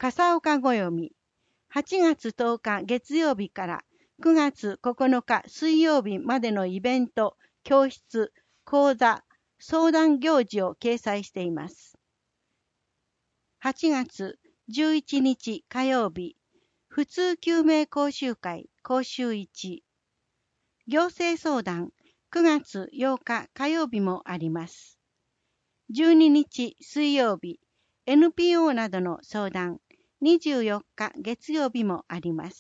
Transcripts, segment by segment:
笠岡暦、8月10日月曜日から9月9日水曜日までのイベント、教室、講座、相談行事を掲載しています。8月11日火曜日、普通救命講習会講習1、行政相談9月8日火曜日もあります。12日水曜日、NPO などの相談24日月曜日もあります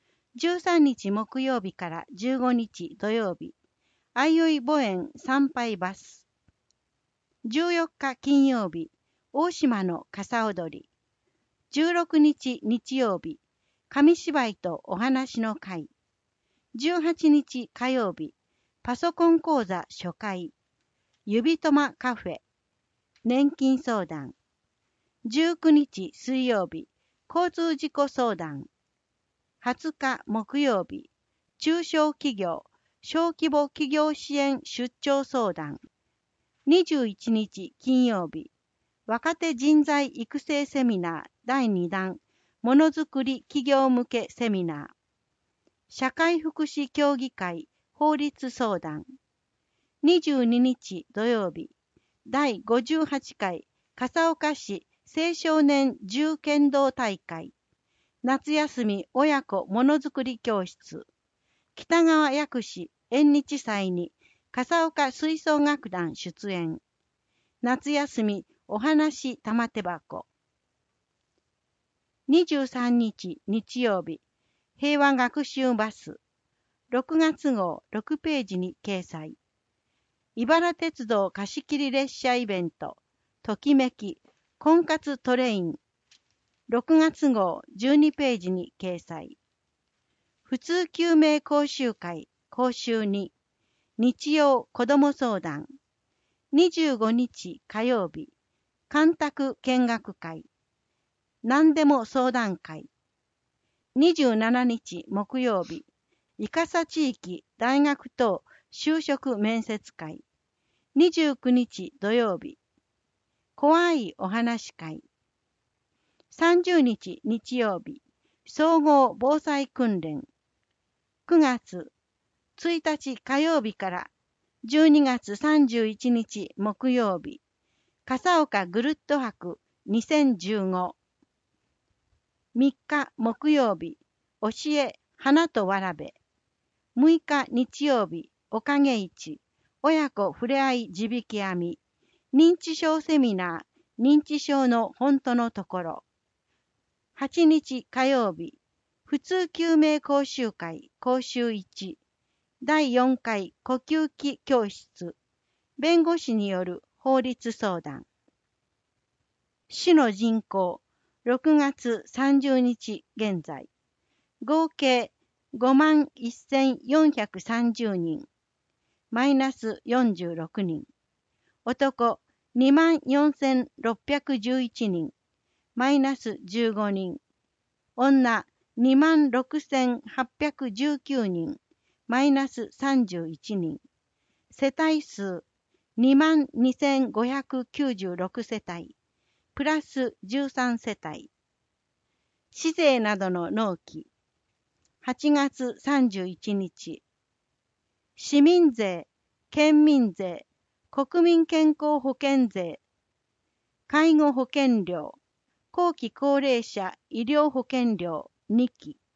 。13日木曜日から15日土曜日、相生墓園参拝バス。14日金曜日、大島の傘踊り。16日日曜日、紙芝居とお話の会。18日火曜日、パソコン講座初回。指とまカフェ。年金相談。19日水曜日、交通事故相談。20日木曜日、中小企業、小規模企業支援出張相談。21日金曜日、若手人材育成セミナー第2弾、ものづくり企業向けセミナー。社会福祉協議会法律相談。22日土曜日、第58回笠岡市青少年重剣道大会。夏休み親子ものづくり教室。北川薬師縁日祭に笠岡吹奏楽団出演。夏休みお話玉手箱。23日日曜日、平和学習バス。6月号6ページに掲載。茨鉄道貸し切り列車イベント、ときめき、婚活トレイン。6月号12ページに掲載。普通救命講習会講習2、日曜子ども相談。25日火曜日、干拓見学会。何でも相談会。27日木曜日、伊笠地域大学等就職面接会。29日土曜日、怖いお話会。30日日曜日、総合防災訓練。9月1日火曜日から12月31日木曜日、笠岡ぐるっと博2015。3日木曜日、教え花とわらべ。6日日曜日、おかげ市親子ふれあい地引き網。認知症セミナー、認知症の本当のところ。8日火曜日、普通救命講習会講習1、第4回呼吸器教室、弁護士による法律相談。市の人口、6月30日現在、合計51,430人、マイナス46人。男24,611人、マイナス15人。女26,819人、マイナス31人。世帯数22,596世帯、プラス13世帯。市税などの納期。8月31日。市民税、県民税、国民健康保険税、介護保険料、後期高齢者医療保険料2期。